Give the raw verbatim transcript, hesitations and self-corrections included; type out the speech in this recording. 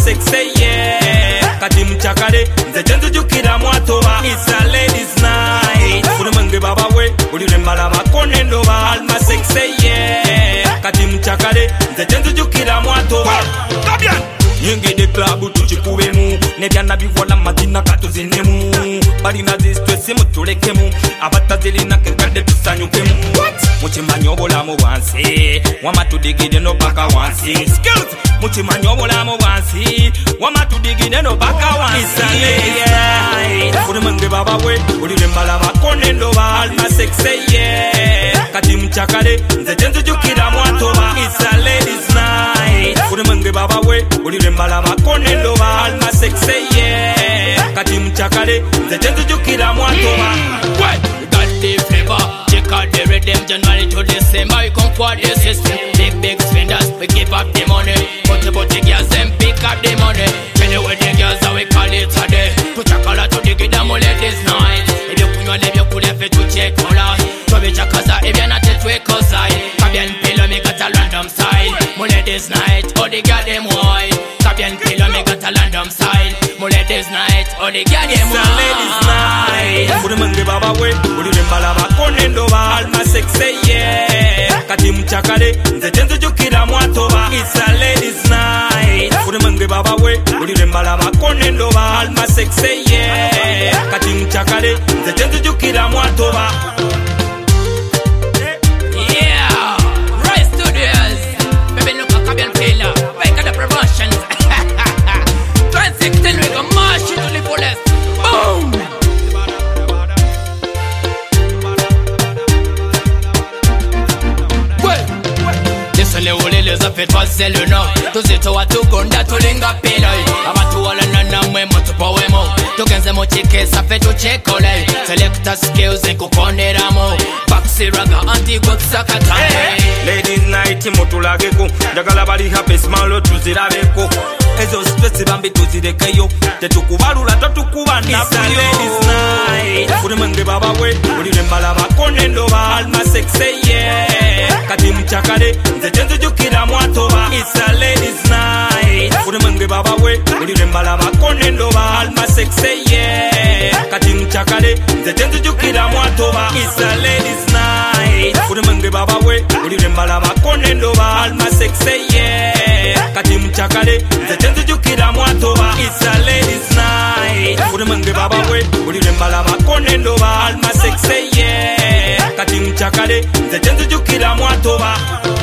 sexy yeah kati mchakale nze tenzujukira mwatoba it's a ladies night kuri mange baba we uli rembala bakone ndoba alma sexy yeah kati mchakale nze tenzujukira mwatoba kabyan nyingi de club tuchikubemu nebyana bivola madina katuzinemu bali na distress mutulekemu abatazilina kenkade tusanyukemu muchimanyo bolamu bwansi wamatudigide no baka wansi skills muchimanyo bolamu bwansi wamatudigide no baka wansi yeah kuri mange baba we uli rembala bakone ndoba alma sexy yeah kati mchakale nze tenzujukira mwatoba it's a ladies night kuri mange baba we uli rembala bakone ndoba alma sexy yeah kati mchakale nze tenzujukira mwatoba the flavor, check out the rhythm, January to December, we come for the system. Big, big spenders, we give up the money. But about the girls, them pick up the money. Tell you where the girls are, we call it a day. To check all out to the kid, I'm all this night. If you couldn't live, you could have to check all out. So we check us out, if you're not a trick outside. Fabian Pillow, me got a random side. Mole this night, all the girls, them white. Fabian Pillow, me got a random side. Mole this night, all the girls, them white. Ladies night, kuri mange baba we, uli rembala bakone ndoba alma sexy yeah kati mchakale nze tenzujukira mwatoba it's a ladies night kuri mange baba we uli rembala bakone ndoba alma sexy yeah kati mchakale nze tenzujukira mwatoba yeah right studios baby look at Fabian Pillow wake up the promotions twenty sixteen we go march into the fullest boom. Listen, ulele za fetwa seluna tuzito watugonda tulinga pila abantu walana mwe mutupo wemo tugenze mu chikesa fetu chekole selector skills nkukoneramo baxi raga anti gotsakata ladies night mutulageko njagala bali happy smile tuzirabeko ezo stress bambi tuzirekeyo tetukubalula totukuba nakuyo ladies night kuri mange baba we uli rembala bakone ndoba alma sexy yeah kati mchakale nze tenzujukira mwatoba it's a ladies night kuri mange baba we uli rembala bakone ndoba alma sexy yeah kati mchakale nze tenzujukira mwatoba it's a ladies night kuri mange baba we uli rembala bakone ndoba alma sexy yeah kati mchakale nze tenzujukira mwatoba it's a ladies night kuri mange baba we uli rembala bakone ndoba alma sexy yeah kati mchakale nze tenzujukira mwatoba